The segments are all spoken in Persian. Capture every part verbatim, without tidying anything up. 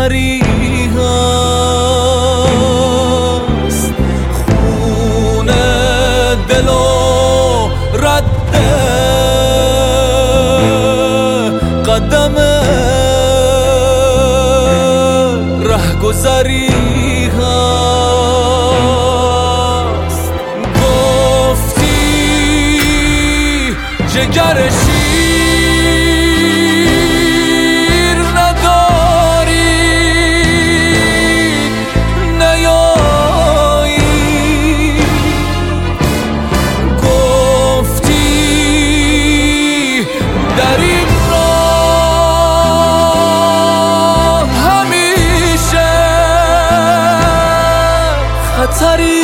گذری هست، خون دل و رد قدم ره گذری هست. گفتی جگر شیر نداری نیایی، گفتی در این راه همیشه خطری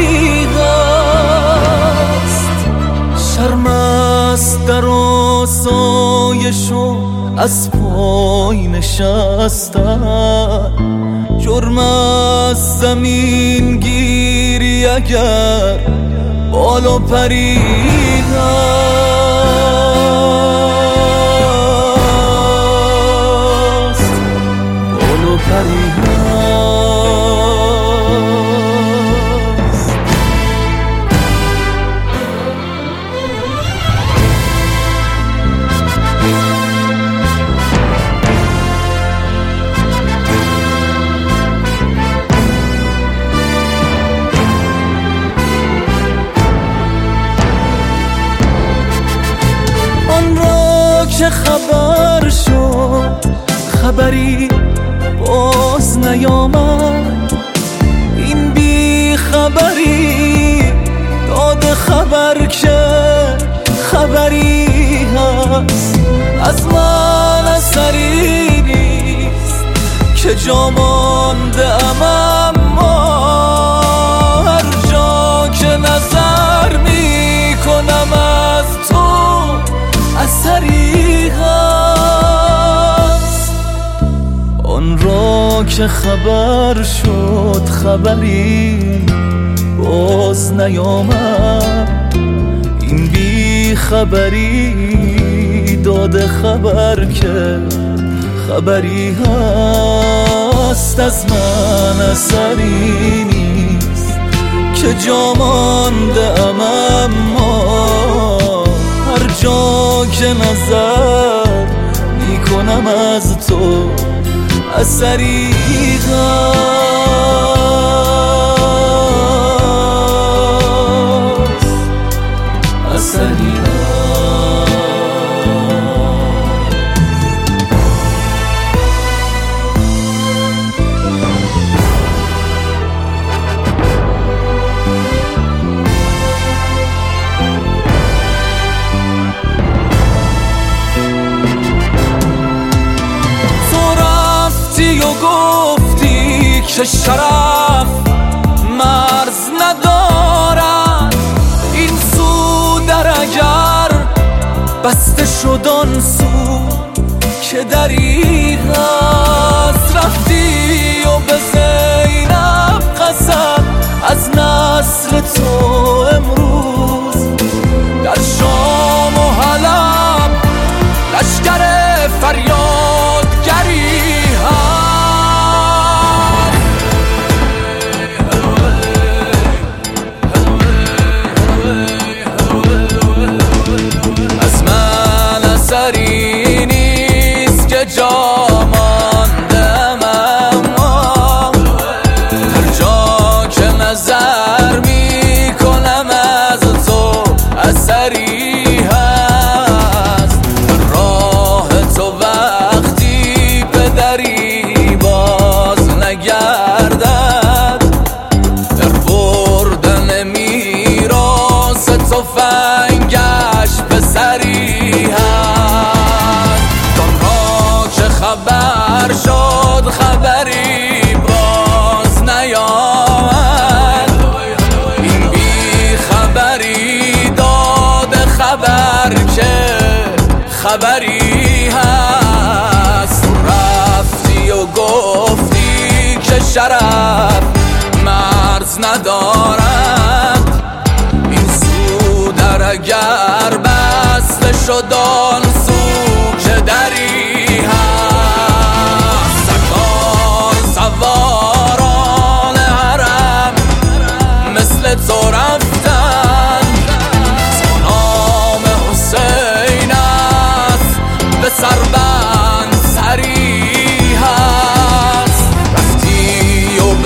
هست. شرم است در آسایش و از پای نشستن، جرم از زمین گیری اگر بالا پری هست، بالا پری هست. که خبر شد خبری باز نیامد، این بی خبری داد خبر که خبری هست. از من اثری نیست که جا مانده ام، اما هر جا که نظر می کنم از تو اثری هست. آن را که خبر شد خبری باز نیامد، این بی خبری داده خبر که خبری هست. از من اثری نیست که جا مانده ام، اما هر جا که نظر میکنم از تو اثری هست، اثری هست. گفتی که شرف مرز ندارد، این سو در اگر بسته شد آن سو که دری هست. رفتی و به زینب قسم از نسل تو امروز در شام و حلب لشکر فریادگری اثری نیست که جا ماندم، اما هر جا که نظر می کنم از تو اثری هست. راه تو وقتی به دری باز نگردد، در بردن میراث تفنگش به سری هست. خبر شد خبری باز نیامد، این بی خبری داد خبر که خبری هست. رفتی و گفتی که شرف مرز ندارد، این سو در اگر بسته شد آن سو که دری هست.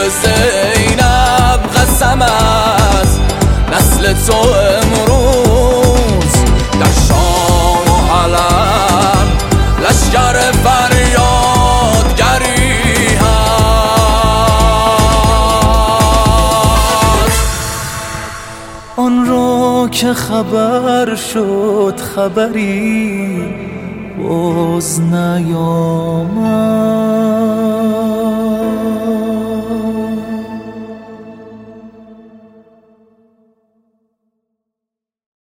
زینب قسم است نسل تو امروز در شام و علم لشکر فریادگری هست. آن را که خبر شد خبری باز نیامد